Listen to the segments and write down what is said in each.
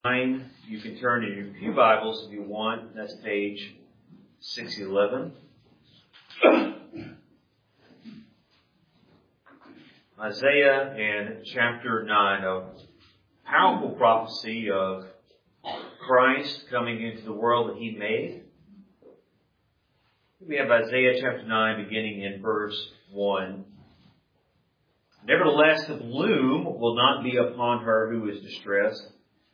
9. You can turn in your pew Bibles if you want. That's page 611. Isaiah and chapter 9, a powerful prophecy of Christ coming into the world that He made. We have Isaiah chapter 9 beginning in verse 1. Nevertheless, the bloom will not be upon her who is distressed,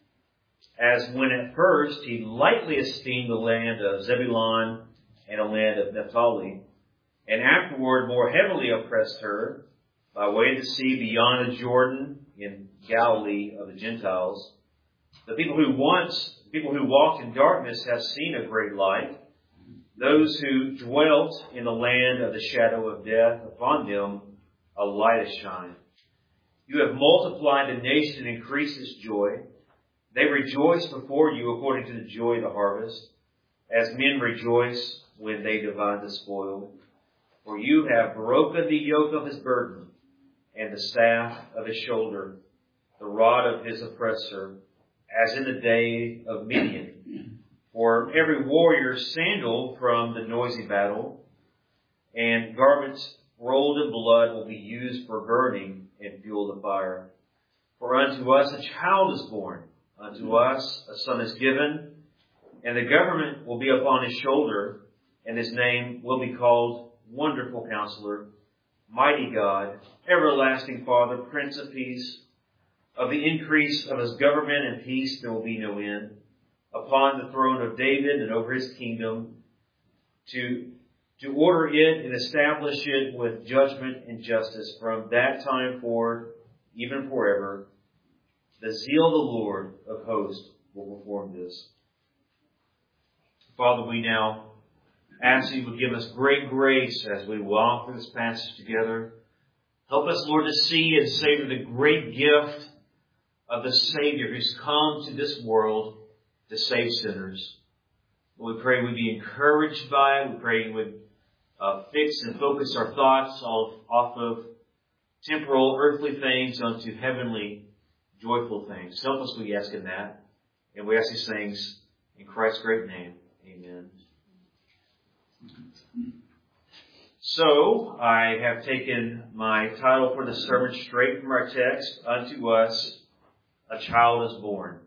as when at first he lightly esteemed the land of Zebulun and the land of Naphtali, and afterward more heavily oppressed her by way of the sea beyond the Jordan in Galilee of the Gentiles. The people who walked in darkness have seen a great light. Those who dwelt in the land of the shadow of death, upon them a light has shined. You have multiplied the nation and increased its joy. They rejoice before you according to the joy of the harvest, as men rejoice when they divide the spoil. For you have broken the yoke of his burden, and the staff of his shoulder, the rod of his oppressor, as in the day of Midian. For every warrior's sandal from the noisy battle, and garments rolled in blood will be used for burning and fuel the fire. For unto us a child is born, unto us a son is given, and the government will be upon his shoulder, and his name will be called Wonderful Counselor, Mighty God, Everlasting Father, Prince of Peace. Of the increase of his government and peace there will be no end, upon the throne of David and over his kingdom, to order it and establish it with judgment and justice from that time forward, even forever. The zeal of the Lord of hosts will perform this. Father, we now ask that you would give us great grace as we walk through this passage together. Help us, Lord, to see and savor the great gift of the Savior who's come to this world to save sinners. We pray we'd be encouraged by it. We pray you would fix and focus our thoughts off of temporal, earthly things onto heavenly, joyful things. Help us, we ask in that. And we ask these things in Christ's great name. Amen. So, I have taken my title for the sermon straight from our text, Unto Us a Child is Born.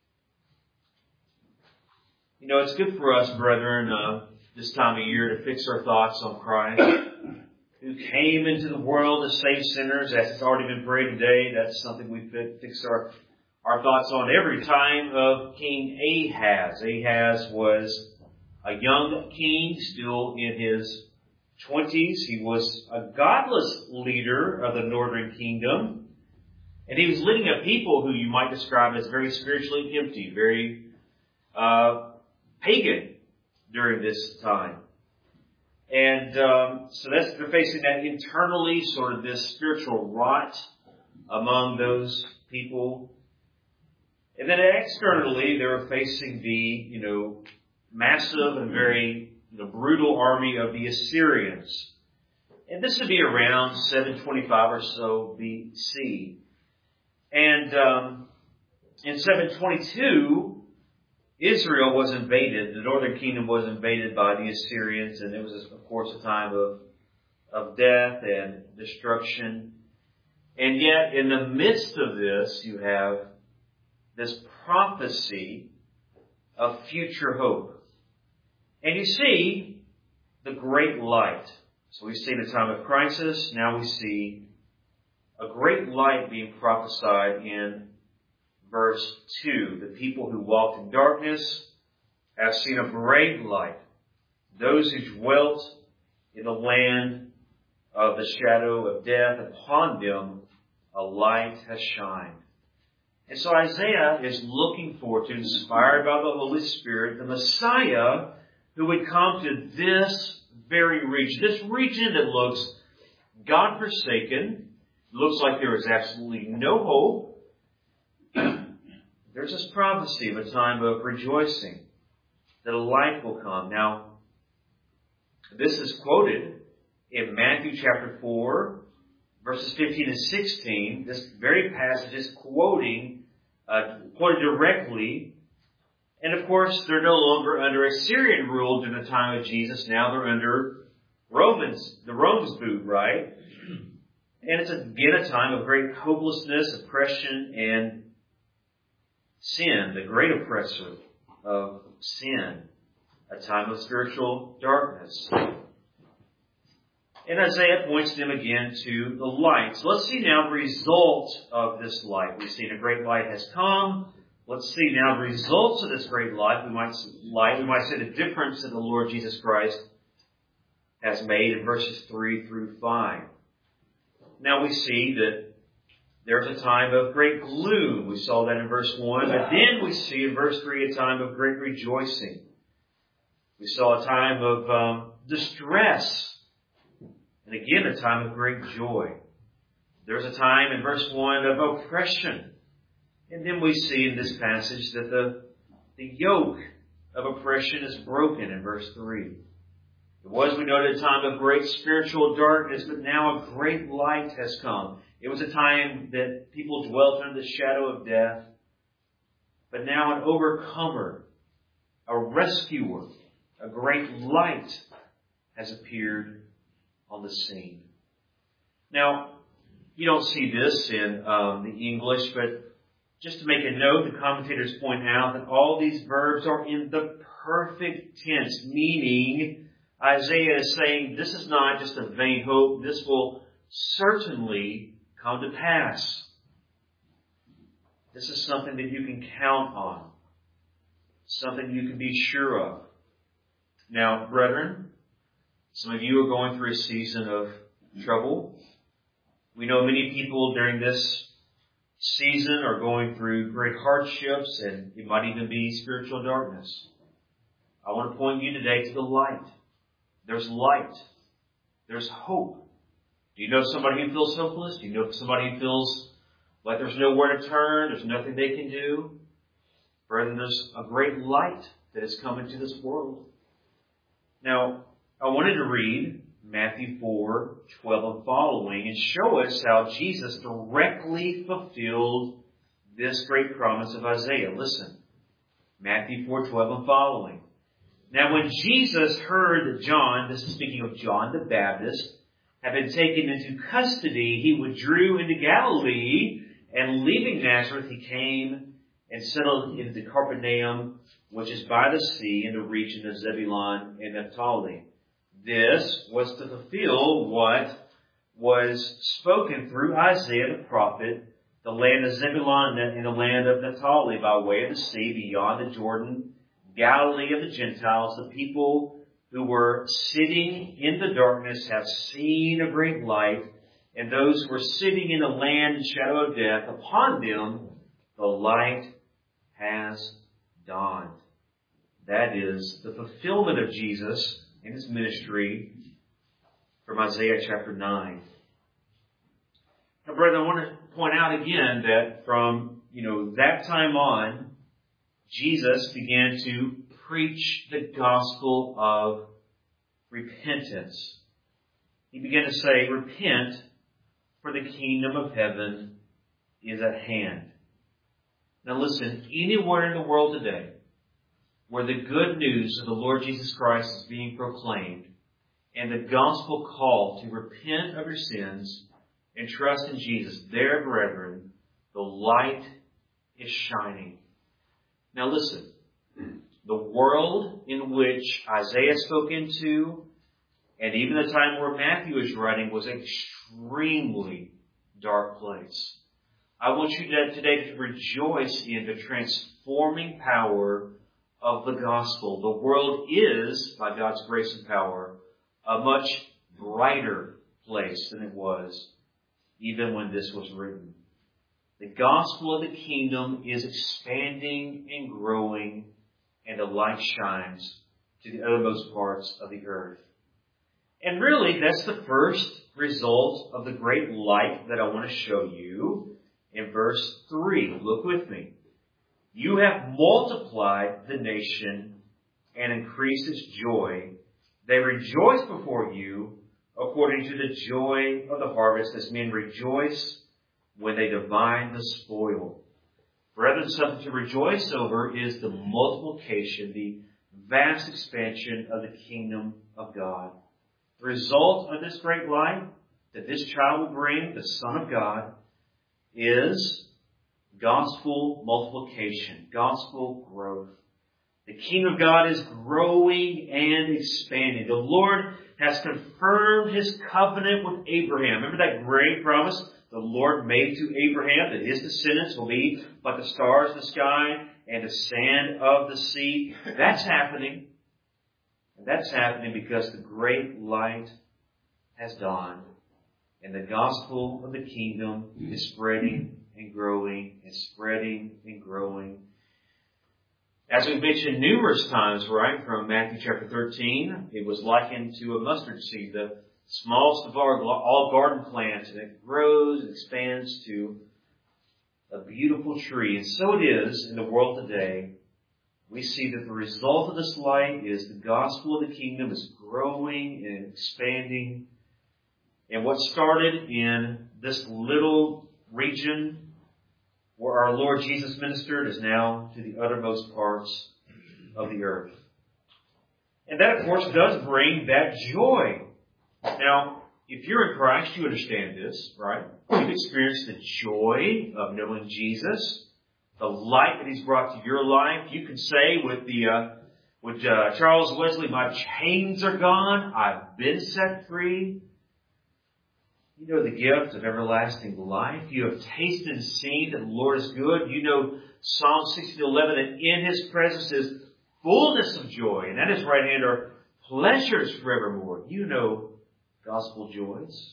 You know, it's good for us, brethren, this time of year to fix our thoughts on Christ, who came into the world to save sinners. As it's already been prayed today, that's something we fix our thoughts on every time of King Ahaz. Ahaz was a young king, still in his 20s. He was a godless leader of the northern kingdom. And he was leading a people who you might describe as very spiritually empty, very pagan during this time. And so they're facing that internally, sort of this spiritual rot among those people. And then externally, they were facing the, massive and very brutal army of the Assyrians. And this would be around 725 or so BC. And in 722, Israel was invaded. The northern kingdom was invaded by the Assyrians, and it was, of course, a time of death and destruction. And yet, in the midst of this, you have this prophecy of future hope. And you see the great light. So we see the time of crisis. Now we see a great light being prophesied in verse 2. The people who walked in darkness have seen a great light. Those who dwelt in the land of the shadow of death, upon them a light has shined. And so Isaiah is looking forward to, inspired by the Holy Spirit, the Messiah who would come to this very region. This region that looks God-forsaken, looks like there is absolutely no hope. There's this prophecy of a time of rejoicing, that a light will come. Now, this is quoted in Matthew chapter 4, verses 15 and 16. This very passage is quoting quoted directly. And of course, they're no longer under Assyrian rule during the time of Jesus. Now they're under the Romans boot, right? And it's again a time of great hopelessness, oppression, and sin, the great oppressor of sin, a time of spiritual darkness. And Isaiah points them again to the light. So let's see now the result of this light. We've seen a great light has come. Let's see now the results of this great light. We might say the difference that the Lord Jesus Christ has made in verses 3 through 5. Now we see that there's a time of great gloom. We saw that in verse 1. But then we see in verse 3 a time of great rejoicing. We saw a time of distress. And again, a time of great joy. There's a time in verse 1 of oppression. And then we see in this passage that the yoke of oppression is broken in verse 3. It was, we noted, a time of great spiritual darkness, but now a great light has come. It was a time that people dwelt under the shadow of death, but now an overcomer, a rescuer, a great light has appeared on the scene. Now, you don't see this in the English, but just to make a note, the commentators point out that all these verbs are in the perfect tense, meaning Isaiah is saying this is not just a vain hope. This will certainly come to pass. This is something that you can count on. Something you can be sure of. Now, brethren, some of you are going through a season of trouble. We know many people during this season are going through great hardships, and it might even be spiritual darkness. I want to point you today to the light. There's light. There's hope. Do you know somebody who feels hopeless? Do you know somebody who feels like there's nowhere to turn, there's nothing they can do? Brethren, there's a great light that has come into this world. Now, I wanted to read Matthew 4:12 and following and show us how Jesus directly fulfilled this great promise of Isaiah. Listen, Matthew 4:12 and following. Now when Jesus heard that John, this is speaking of John the Baptist, had been taken into custody, he withdrew into Galilee, and leaving Nazareth, he came and settled into Capernaum, which is by the sea, in the region of Zebulun and Naphtali. This was to fulfill what was spoken through Isaiah the prophet, the land of Zebulun and the land of Naphtali by way of the sea beyond the Jordan, Galilee of the Gentiles. The people who were sitting in the darkness have seen a great light, and those who were sitting in the land and shadow of death, upon them the light has dawned. That is the fulfillment of Jesus in his ministry from Isaiah chapter 9. Now, brethren, I want to point out again that from, that time on, Jesus began to preach the gospel of repentance. He began to say, repent, for the kingdom of heaven is at hand. Now listen, anywhere in the world today where the good news of the Lord Jesus Christ is being proclaimed and the gospel call to repent of your sins and trust in Jesus, there, brethren, the light is shining. Now listen, the world in which Isaiah spoke into, and even the time where Matthew is writing, was an extremely dark place. I want you today to rejoice in the transforming power of the gospel. The world is, by God's grace and power, a much brighter place than it was even when this was written. The gospel of the kingdom is expanding and growing, and the light shines to the uttermost parts of the earth. And really, that's the first result of the great light that I want to show you in verse 3. Look with me. You have multiplied the nation and increased its joy. They rejoice before you according to the joy of the harvest, as men rejoice when they divide the spoil. Brethren, something to rejoice over is the multiplication, the vast expansion of the kingdom of God. The result of this great light that this child will bring, the Son of God, is gospel multiplication, gospel growth. The kingdom of God is growing and expanding. The Lord has confirmed His covenant with Abraham. Remember that great promise the Lord made to Abraham that his descendants will be like the stars in the sky and the sand of the sea? That's happening. And that's happening because the great light has dawned. And the gospel of the kingdom is spreading and growing and spreading and growing. As we've mentioned numerous times, right, from Matthew chapter 13, it was likened to a mustard seed, the smallest of all garden plants, and it grows and expands to a beautiful tree. And so it is in the world today. We see that the result of this light is the gospel of the kingdom is growing and expanding. And what started in this little region where our Lord Jesus ministered is now to the uttermost parts of the earth. And that, of course, does bring that joy. Now, if you're in Christ, you understand this, right? You've experienced the joy of knowing Jesus, the light that He's brought to your life. You can say with Charles Wesley, my chains are gone. I've been set free. You know the gift of everlasting life. You have tasted and seen that the Lord is good. You know Psalm 16:11, that in His presence is fullness of joy, and at His right hand are pleasures forevermore. You know gospel joys.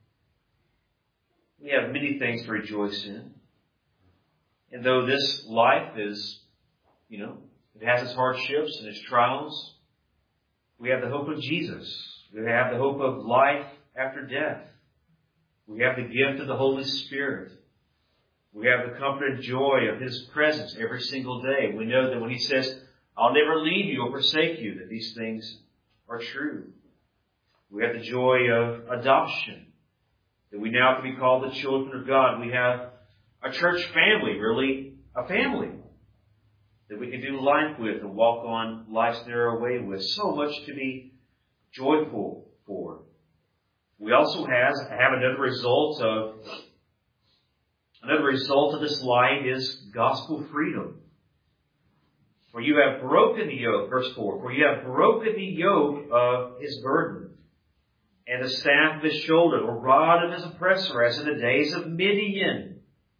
We have many things to rejoice in. And though this life is, it has its hardships and its trials, we have the hope of Jesus. We have the hope of life after death. We have the gift of the Holy Spirit. We have the comfort and joy of His presence every single day. We know that when He says, I'll never leave you or forsake you, that these things are true. We have the joy of adoption, that we now can be called the children of God. We have a church family, really a family, that we can do life with and walk on life's narrow way with. So much to be joyful for. We also have another result of this light is gospel freedom. For you have broken the yoke, verse 4, for you have broken the yoke of his burden, and the staff of his shoulder, the rod of his oppressor, as in the days of Midian.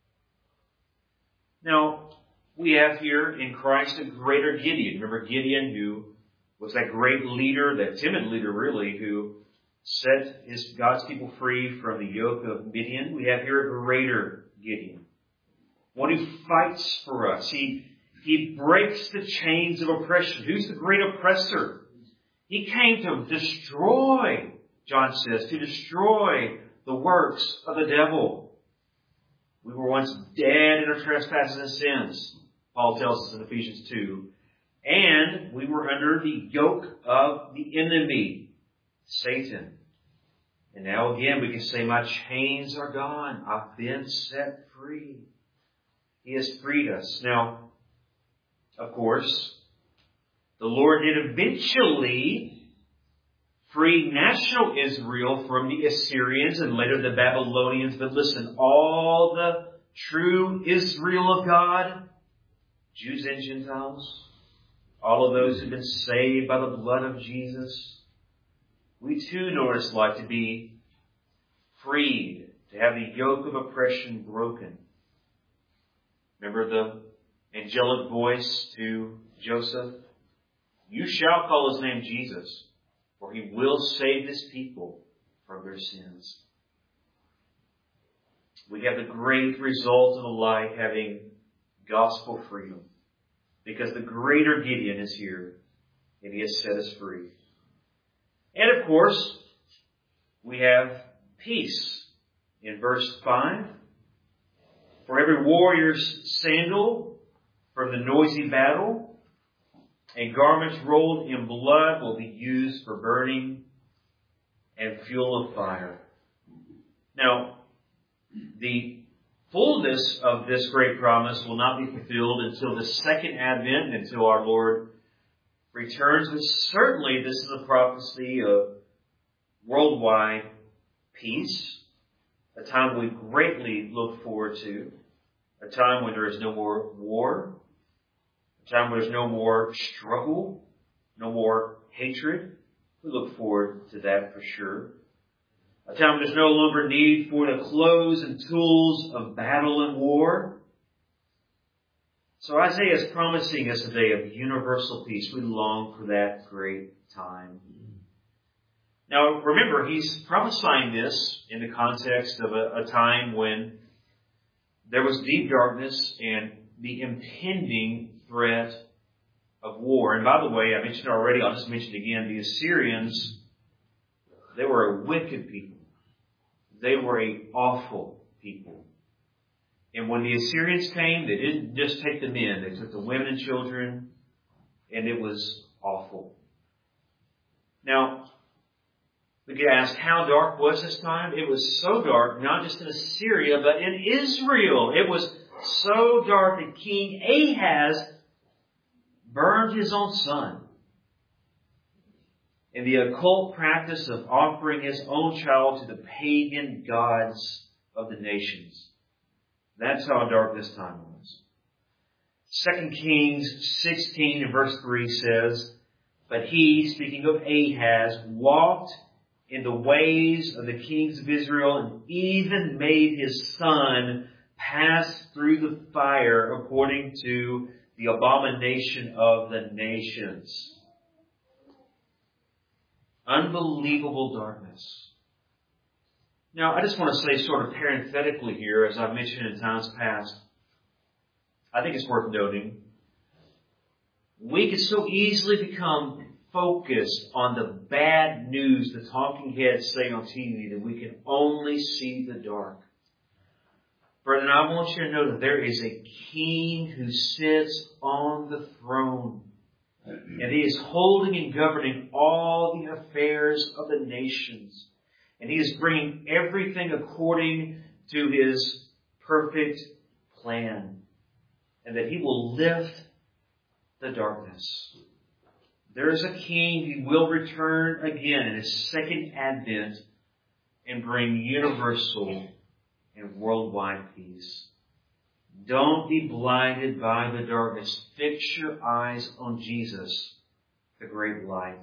Now, we have here in Christ a greater Gideon. Remember Gideon, who was that great leader, that timid leader really, who set God's people free from the yoke of Midian. We have here a greater Gideon. One who fights for us. He breaks the chains of oppression. Who's the great oppressor? He came to destroy, John says, to destroy the works of the devil. We were once dead in our trespasses and sins, Paul tells us in Ephesians 2. And we were under the yoke of the enemy, Satan. And now again we can say, my chains are gone. I've been set free. He has freed us. Now, of course, the Lord did eventually free national Israel from the Assyrians and later the Babylonians. But listen, all the true Israel of God, Jews and Gentiles, all of those who've been saved by the blood of Jesus, we too know what it's like to be freed, to have the yoke of oppression broken. Remember the angelic voice to Joseph? You shall call his name Jesus, for he will save his people from their sins. We have the great result of the light having gospel freedom, because the greater Gideon is here and he has set us free. And of course, we have peace in verse 5. For every warrior's sandal from the noisy battle and garments rolled in blood will be used for burning and fuel of fire. Now, the fullness of this great promise will not be fulfilled until the second advent, until our Lord returns. But certainly this is a prophecy of worldwide peace, a time we greatly look forward to, a time when there is no more war, a time when there's no more struggle, no more hatred. We look forward to that for sure. A time when there's no longer need for the clothes and tools of battle and war. So Isaiah is promising us a day of universal peace. We long for that great time. Now remember, he's prophesying this in the context of a time when there was deep darkness and the impending threat of war. And by the way, I mentioned already, I'll just mention it again, the Assyrians, they were a wicked people. They were an awful people. And when the Assyrians came, they didn't just take the men. They took the women and children, and it was awful. Now, we could ask, how dark was this time? It was so dark, not just in Assyria, but in Israel. It was so dark that King Ahaz burned his own son. In the occult practice of offering his own child to the pagan gods of the nations. That's how dark this time was. 2 Kings 16 and verse 3 says, "But he," speaking of Ahaz, "walked in the ways of the kings of Israel and even made his son pass through the fire according to the abomination of the nations." Unbelievable darkness. Now, I just want to say sort of parenthetically here, as I've mentioned in times past, I think it's worth noting, we can so easily become focused on the bad news the talking heads say on TV that we can only see the dark. Brethren, I want you to know that there is a king who sits on the throne. And he is holding and governing all the affairs of the nations. And he is bringing everything according to his perfect plan. And that he will lift the darkness. There is a king who will return again in his second advent and bring universal and worldwide peace. Don't be blinded by the darkness. Fix your eyes on Jesus, the great light.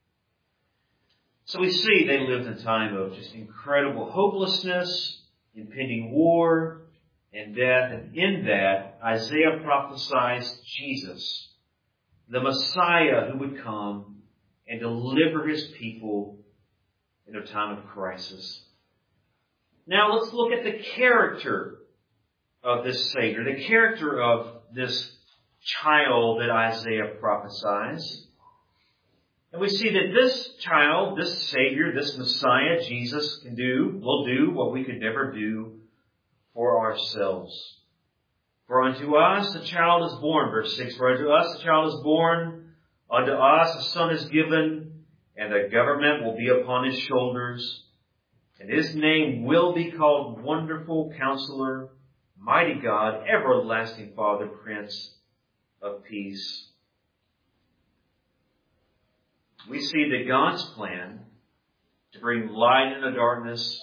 So we see they lived in a time of just incredible hopelessness, impending war, and death. And in that, Isaiah prophesies Jesus, the Messiah who would come and deliver his people in a time of crisis. Now let's look at the character of this Savior, the character of this child that Isaiah prophesies. And we see that this child, this Savior, this Messiah, Jesus, will do what we could never do for ourselves. For unto us a child is born, verse 6, for unto us a child is born, unto us a son is given, and the government will be upon his shoulders, and his name will be called Wonderful Counselor, Mighty God, Everlasting Father, Prince of Peace. We see that God's plan to bring light in the darkness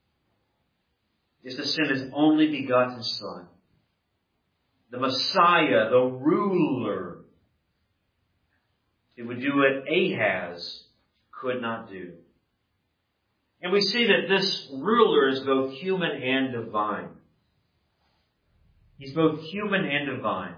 is to send his only begotten Son, the Messiah, the ruler, who would do what Ahaz could not do. And we see that this ruler is both human and divine. He's both human and divine.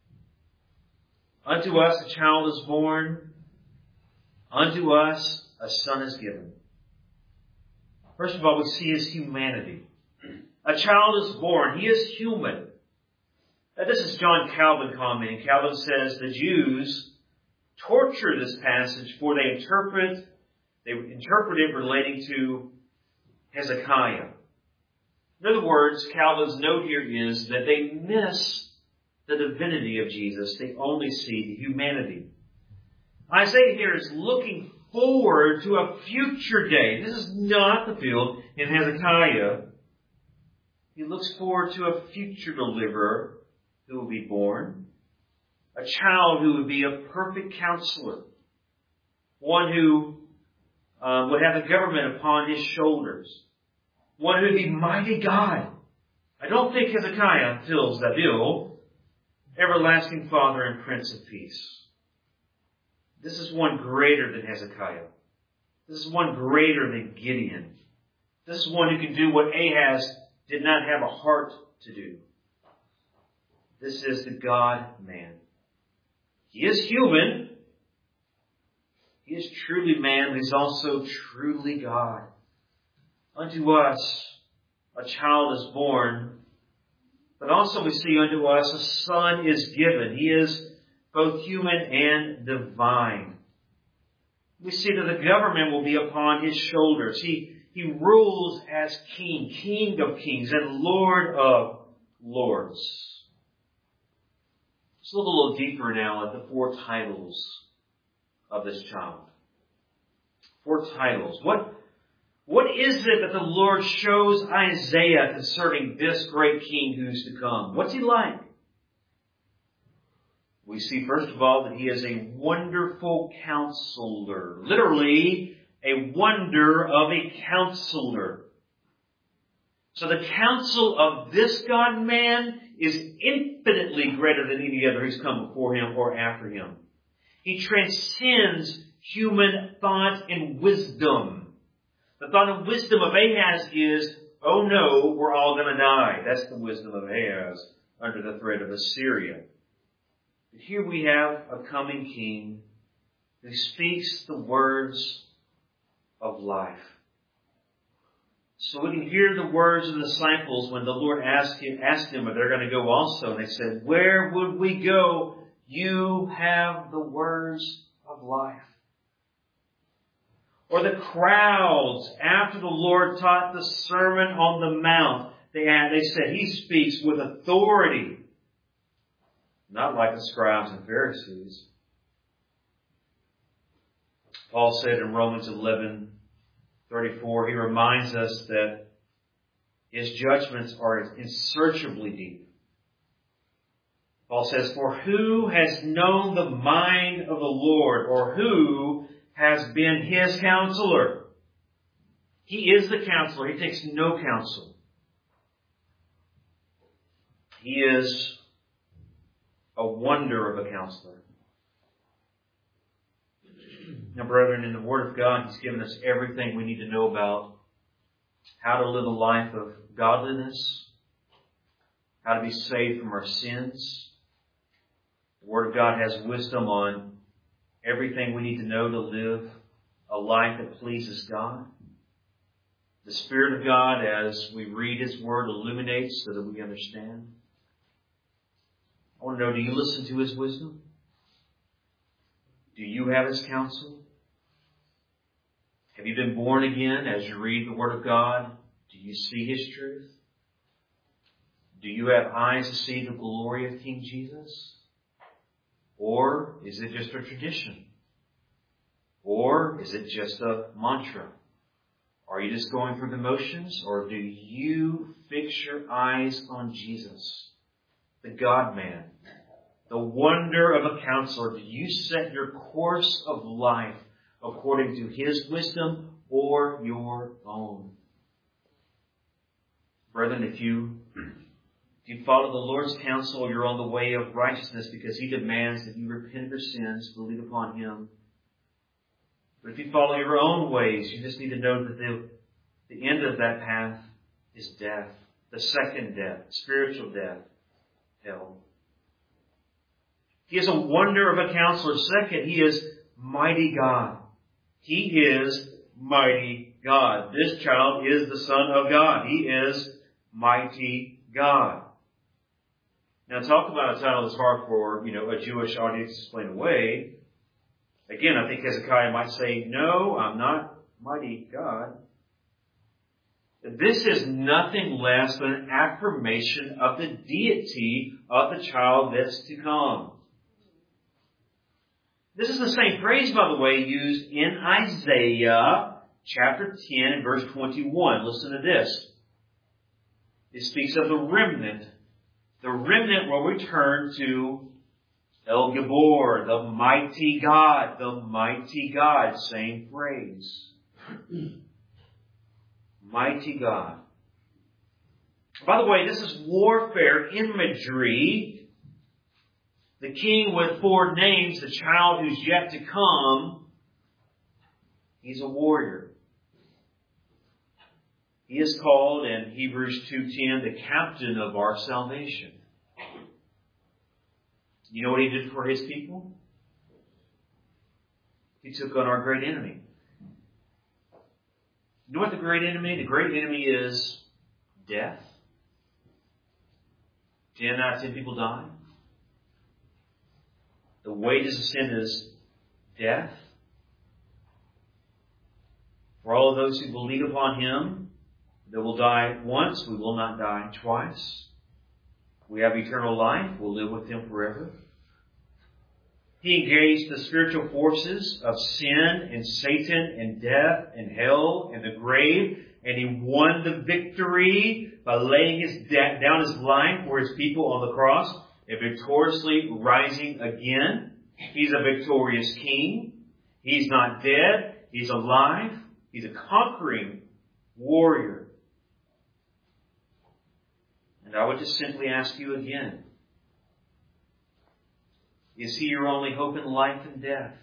Unto us a child is born. Unto us a son is given. First of all, we see his humanity. A child is born. He is human. Now, this is John Calvin commenting. Calvin says the Jews torture this passage for they interpret it relating to Hezekiah. In other words, Calvin's note here is that they miss the divinity of Jesus. They only see the humanity. Isaiah here is looking forward to a future day. This is not fulfilled in Hezekiah. He looks forward to a future deliverer who will be born. A child who would be a perfect counselor. One who would have the government upon his shoulders. One who would be mighty God. I don't think Hezekiah fills that bill. Everlasting Father and Prince of Peace. This is one greater than Hezekiah. This is one greater than Gideon. This is one who can do what Ahaz did not have a heart to do. This is the God-man. He is human. He is truly man, but He's also truly God. Unto us a child is born, but also we see unto us a son is given. He is both human and divine. We see that the government will be upon His shoulders. He rules as King, King of kings and Lord of lords. Let's look a little deeper now at the 4 titles of this child. 4 titles. What is it that the Lord shows Isaiah concerning this great king who's to come? What's he like? We see, first of all, that he is a wonderful counselor. Literally, a wonder of a counselor. So the counsel of this God-man is infinitely greater than any other who's come before him or after him. He transcends human thought and wisdom. The thought and wisdom of Ahaz is, oh no, we're all going to die. That's the wisdom of Ahaz under the threat of Assyria. But here we have a coming king who speaks the words of life. So we can hear the words of the disciples when the Lord asked him if they're going to go also. And they said, where would we go? You have the words of life. Or the crowds, after the Lord taught the Sermon on the Mount, they said, He speaks with authority. Not like the scribes and Pharisees. Paul said in Romans 11:34, he reminds us that His judgments are unsearchably deep. Paul says, for who has known the mind of the Lord, or who has been His counselor? He is the counselor. He takes no counsel. He is a wonder of a counselor. Now, brethren, in the Word of God, He's given us everything we need to know about how to live a life of godliness, how to be saved from our sins. The Word of God has wisdom on everything we need to know to live a life that pleases God. The Spirit of God, as we read His Word, illuminates so that we understand. I want to know, do you listen to His wisdom? Do you have His counsel? Have you been born again as you read the Word of God? Do you see His truth? Do you have eyes to see the glory of King Jesus? Or is it just a tradition? Or is it just a mantra? Are you just going through the motions? Or do you fix your eyes on Jesus, the God-man, the wonder of a counselor? Do you set your course of life according to His wisdom or your own? Brethren, if you follow the Lord's counsel, you're on the way of righteousness because He demands that you repent of your sins, believe upon Him. But if you follow your own ways, you just need to know that the end of that path is death. The second death, spiritual death, hell. He is a wonder of a counselor. Second, He is mighty God. He is mighty God. This child is the Son of God. He is mighty God. Now, talk about a title that's hard for, a Jewish audience to explain away. Again, I think Hezekiah might say, no, I'm not mighty God. This is nothing less than an affirmation of the deity of the child that's to come. This is the same phrase, by the way, used in Isaiah chapter 10 and verse 21. Listen to this. It speaks of the remnant. The remnant will return to El Gibor, the mighty God. The mighty God. Same phrase. Mighty God. By the way, this is warfare imagery. The king with 4 names, the child who's yet to come, he's a warrior. He is called in Hebrews 2:10 the captain of our salvation. You know what he did for his people? He took on our great enemy. You know what the great enemy? The great enemy is death. 10 out of 10 people die. The wages of sin is death. For all of those who believe upon Him, they will die once. We will not die twice. We have eternal life. We'll live with Him forever. He engaged the spiritual forces of sin and Satan and death and hell and the grave. And He won the victory by laying down His life for His people on the cross and victoriously rising again. He's a victorious King. He's not dead. He's alive. He's a conquering warrior. And I would just simply ask you again, is He your only hope in life and death?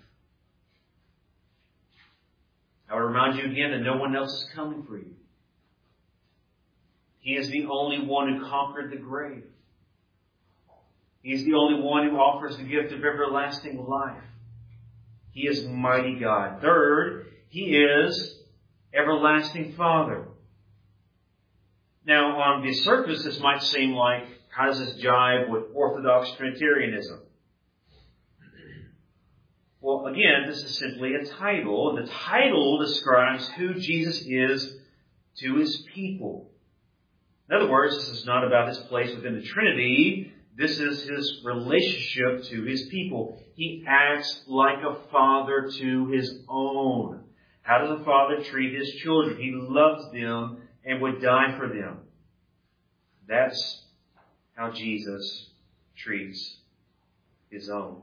I would remind you again that no one else is coming for you. He is the only one who conquered the grave. He is the only one who offers the gift of everlasting life. He is mighty God. Third, He is everlasting Father. Now, on the surface, this might seem like, how does this jive with Orthodox Trinitarianism? Well, again, this is simply a title, and the title describes who Jesus is to His people. In other words, this is not about His place within the Trinity. This is His relationship to His people. He acts like a father to His own. How does a father treat his children? He loves them and would die for them. That's how Jesus treats His own.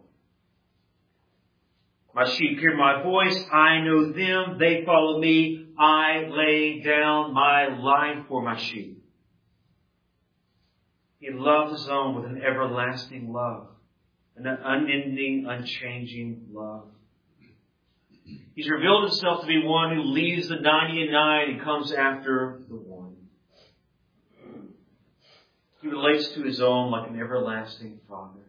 My sheep hear my voice. I know them. They follow me. I lay down my life for my sheep. He loved His own with an everlasting love, an unending, unchanging love. He's revealed Himself to be one who leaves the 99 and comes after the one. He relates to His own like an everlasting Father.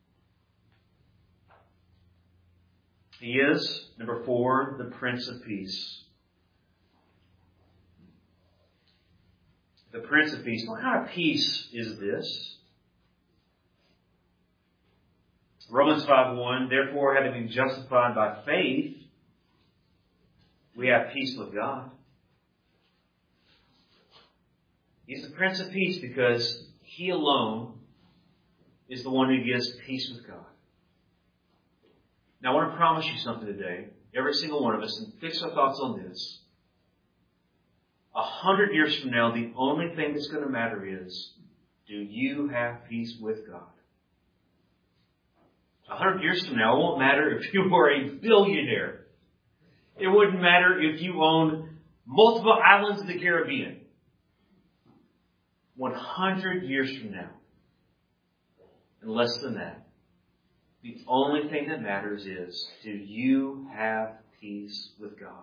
He is, number 4, the Prince of Peace. The Prince of Peace. What kind of peace is this? Romans 5:1, therefore, having been justified by faith, we have peace with God. He's the Prince of Peace because He alone is the one who gives peace with God. Now, I want to promise you something today, every single one of us, and fix our thoughts on this. 100 years from now, the only thing that's going to matter is, do you have peace with God? 100 years from now, it won't matter if you were a billionaire. It wouldn't matter if you owned multiple islands in the Caribbean. 100 years from now, and less than that, the only thing that matters is, do you have peace with God?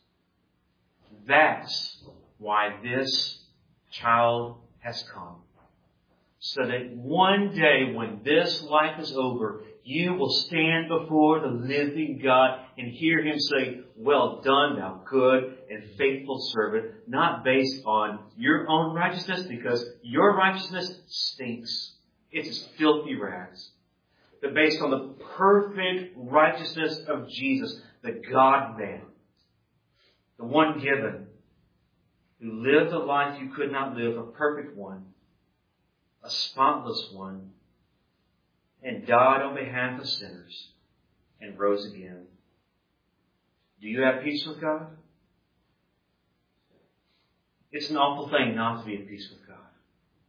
That's why this child has come. So that one day when this life is over, you will stand before the living God and hear Him say, well done, thou good and faithful servant, not based on your own righteousness, because your righteousness stinks. It's as filthy rags. But based on the perfect righteousness of Jesus, the God-man, the one given, who lived a life you could not live, a perfect one, a spotless one, and died on behalf of sinners and rose again. Do you have peace with God? It's an awful thing not to be at peace with God.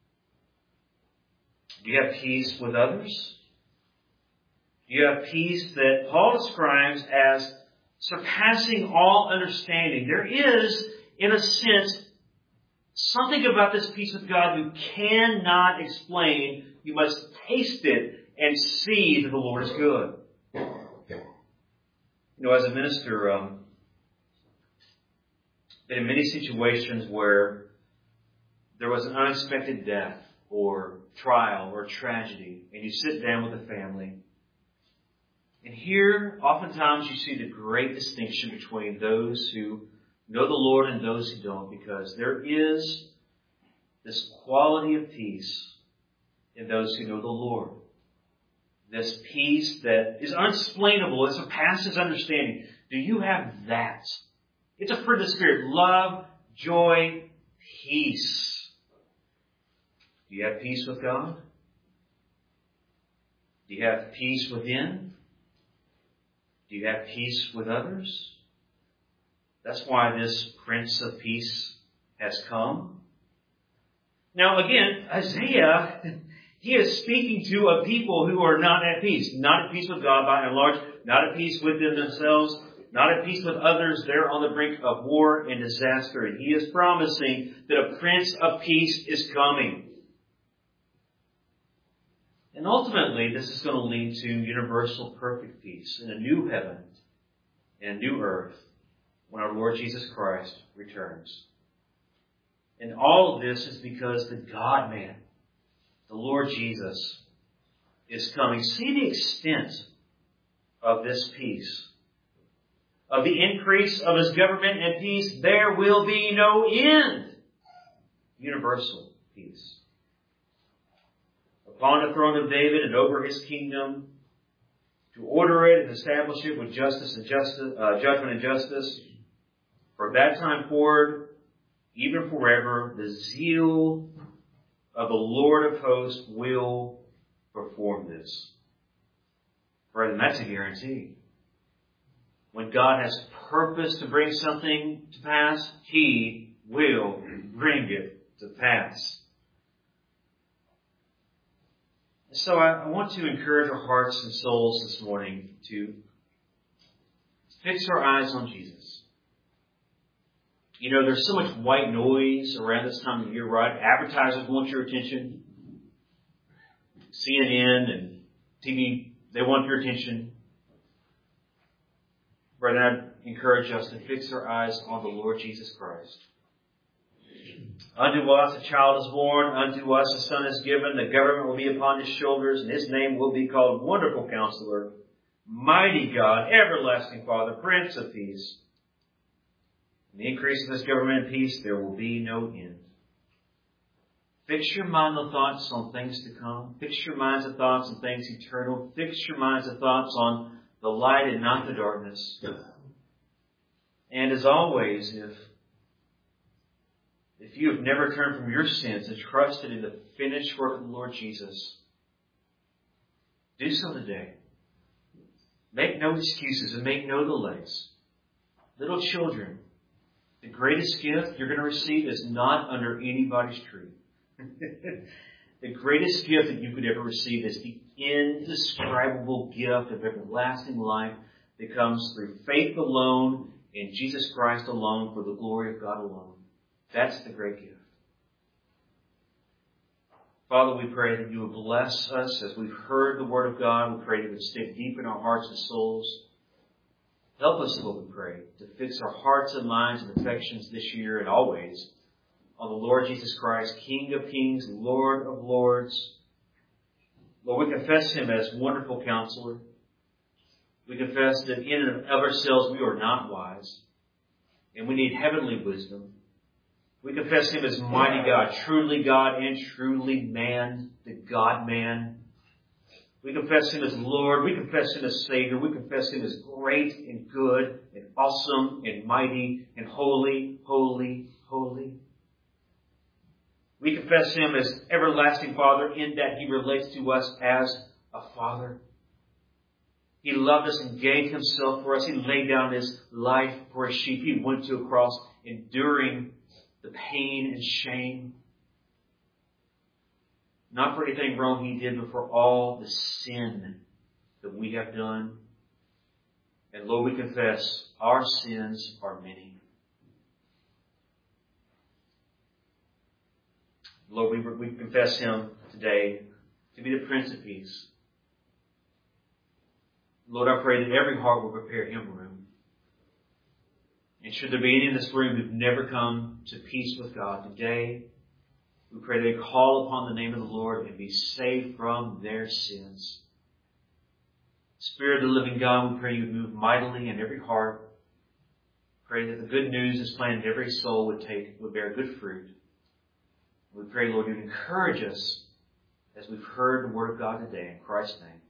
Do you have peace with others? Do you have peace that Paul describes as surpassing all understanding? There is, in a sense, something about this peace with God you cannot explain. You must taste it and see that the Lord is good. As a minister, been in many situations where there was an unexpected death or trial or tragedy, and you sit down with the family. And here, oftentimes, you see the great distinction between those who know the Lord and those who don't, because there is this quality of peace in those who know the Lord. This peace that is unexplainable, it surpasses understanding. Do you have that? It's a fruit of the Spirit. Love, joy, peace. Do you have peace with God? Do you have peace within? Do you have peace with others? That's why this Prince of Peace has come. Now again, Isaiah, he is speaking to a people who are not at peace. Not at peace with God by and large. Not at peace within themselves. Not at peace with others. They're on the brink of war and disaster. And he is promising that a Prince of Peace is coming. And ultimately, this is going to lead to universal perfect peace in a new heaven and a new earth when our Lord Jesus Christ returns. And all of this is because the God-man, the Lord Jesus, is coming. See the extent of this peace. Of the increase of His government and peace, there will be no end. Universal peace. Upon the throne of David and over His kingdom, to order it and establish it with justice and judgment and justice, from that time forward, even forever, the zeal of the Lord of hosts will perform this. Brethren, that's a guarantee. When God has purpose to bring something to pass, He will bring it to pass. So I want to encourage our hearts and souls this morning to fix our eyes on Jesus. There's so much white noise around this time of year, right? Advertisers want your attention. CNN and TV, they want your attention. Brethren, I encourage us to fix our eyes on the Lord Jesus Christ. Unto us a child is born, unto us a son is given, the government will be upon His shoulders, and His name will be called Wonderful Counselor, Mighty God, Everlasting Father, Prince of Peace. In the increase of His government and peace, there will be no end. Fix your mind on thoughts on things to come. Fix your minds on thoughts on things eternal. Fix your minds on thoughts on the light and not the darkness. And as always, if you have never turned from your sins and trusted in the finished work of the Lord Jesus, do so today. Make no excuses and make no delays. Little children, the greatest gift you're going to receive is not under anybody's tree. The greatest gift that you could ever receive is the indescribable gift of everlasting life that comes through faith alone in Jesus Christ alone for the glory of God alone. That's the great gift. Father, we pray that you would bless us as we've heard the Word of God. We pray that it would stick deep in our hearts and souls. Help us, Lord, we pray, to fix our hearts and minds and affections this year and always on the Lord Jesus Christ, King of kings, Lord of lords. Lord, we confess Him as Wonderful Counselor. We confess that in and of ourselves we are not wise, and we need heavenly wisdom. We confess Him as Mighty God, truly God and truly man, the God-man. We confess Him as Lord. We confess Him as Savior. We confess Him as great and good and awesome and mighty and holy, holy, holy. We confess Him as everlasting Father in that He relates to us as a Father. He loved us and gave Himself for us. He laid down His life for His sheep. He went to a cross enduring the pain and shame. Not for anything wrong He did, but for all the sin that we have done. And Lord, we confess our sins are many. Lord, we confess Him today to be the Prince of Peace. Lord, I pray that every heart will prepare Him room. And should there be any in this room who've never come to peace with God, today we pray they call upon the name of the Lord and be saved from their sins. Spirit of the living God, we pray You would move mightily in every heart. Pray that the good news that's planted in every soul would bear good fruit. We pray, Lord, You would encourage us as we've heard the Word of God today. In Christ's name.